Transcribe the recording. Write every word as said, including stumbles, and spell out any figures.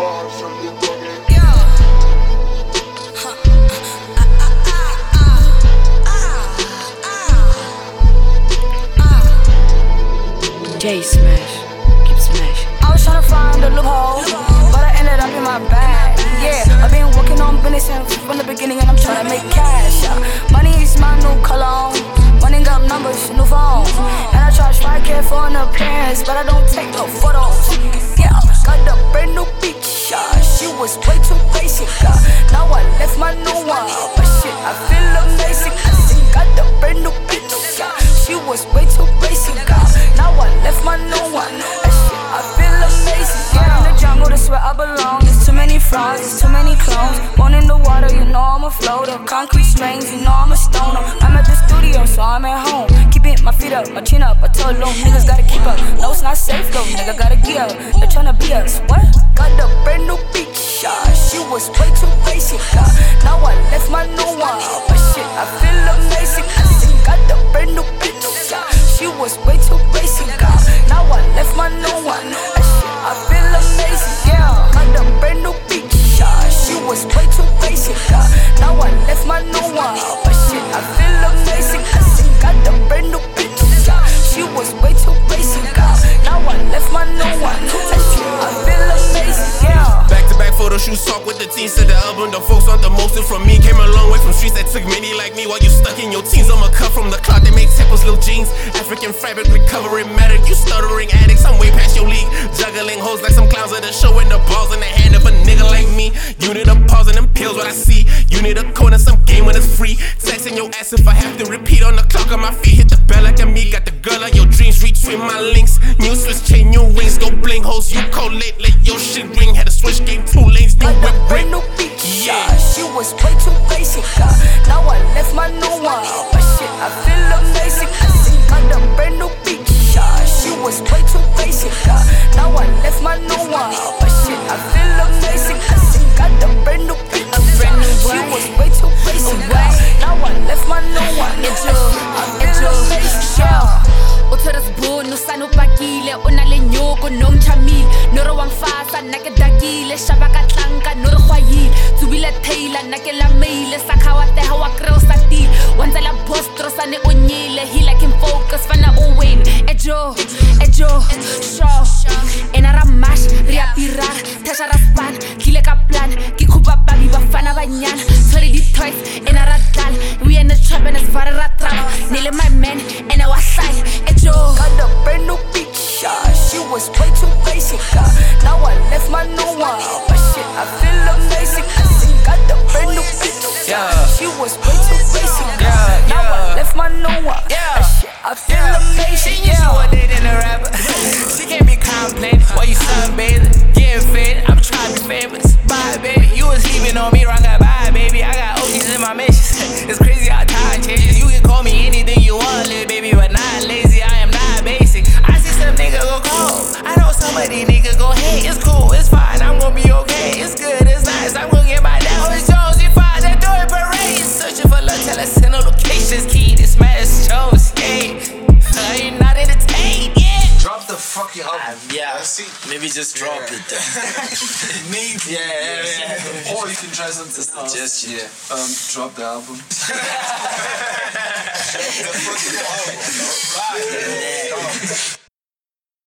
J smash, keep smashing. I was tryna find a loophole, but I ended up in my bag. Yeah, I've been working on business from the beginning, and I'm tryna make cash. Yeah. Money is my new cologne, running up numbers, new phone. And I charge five K for an appearance, but I don't take no photos. Yeah, got the brand new bitch. Yeah. She was way too basic. Yeah. Now I left my new one, but shit, I feel amazing. I still got the brand new bitch. Yeah. She was way too basic. Yeah. Now I left my new one. That shit, I feel amazing. Yeah. In the jungle, that's where I belong. There's too many flaws, there's too many clones. Born in the water, you know I'm a floater. Concrete strings, you know I'm a stoner. I'm at the studio, so I'm at home. Keeping my feet up, my chin up. I told them niggas gotta keep up. No, it's not safe though, nigga gotta gear up. They're tryna be us. What? Got the brand new bitch. Yeah. She was way too basic. Yeah. Now I left my new one, but shit, I feel amazing. I still got the brand new bitch. Yeah. She was way too basic. Yeah. Now I left my new one. That shit, I feel amazing. Yeah. Got the brand new bitch. Yeah. She was way too basic. Yeah. Now I left my new one, but shit, I feel amazing. I still got the brand new bitch. Yeah. She was way too basic. Yeah. Now I left my new one. That shit, I feel amazing. Yeah. Back to back photo shoots, talk with the team. Said the album, the folks want the most from me. Came a long way from streets that took many like me. While you stuck in your teens, I'm a cut from the cloth that makes temples, little jeans. African fabric, recovery matter. You stuttering addicts, I'm way past your league. Juggling hoes like some clowns at the show, and the balls in the hand of a nigga like me. You need a pause and them pills, what I see. You need a code and some game when it's free. Texting your ass if I have to repeat on the clock on my feet. Hit the bell like a me. Got the girl of your dreams, retweet my links. New switch, chain new rings, go bling hoes. You collate, let your shit ring. Had a switch game, two lanes, new whip break. Yeah, she was way too basic. Uh. Now I left my new one, but shit, I feel amazing. I still got the brand new bitch. Yeah, she was way too basic. Uh. Now I left my new one, but shit, I feel amazing. I still got the brand new bitch. A brand new She was way too basic. Uh. Now I left my new one. It's I feel amazing. Yeah. Uthora sibunu sanupakile unale nyoko nomchamile noro wangfasa nakedakile shabaka tlanka noro khwayile tsubile taila nakela mail sakhawa teha wa crossa ti wanzela postro sane onyile he like him focus fana o win ejo ejo show enara mash ria pirar tasha raspan kile ka plan ki khupa babi bafana banyana sorry the toys enara dal we in the trap and it's varara trap nile my man and I was side got the brand new bitch. Yeah. She was way too basic. Uh. Now I left my new one, but shit, I feel amazing. I still got the brand new bitch. Yeah. She was way too basic. Uh. Yeah, now yeah. I left my new one. Yeah. Shit, I feel yeah. amazing. She yeah. She dating a rapper. She can't be complaining while you sunbathing, getting faded. I'm trying to be famous. Bye, baby. You was leaving on me wrong. Bye, baby. I got O Gs in my missions. It's crazy how time changes. You can call me anything you want, little baby, but not lazy. I am not basic. I see some nigga go cold. I know somebody nigga go hate. It's cool, it's fine. I'm gonna be okay. It's good, it's nice. I'm gonna get my dad. It's Jones. You find that doing parades. Searching for love, tell us send no locations. Key to smash shows. Yeah, are you not entertained? Yeah. Drop the fucking album. Um, yeah, maybe just drop yeah. it then. Maybe. Yeah, yeah, yeah. Or you can try something else. Just yeah. Um, drop the album. the fucking album. Right. Yeah.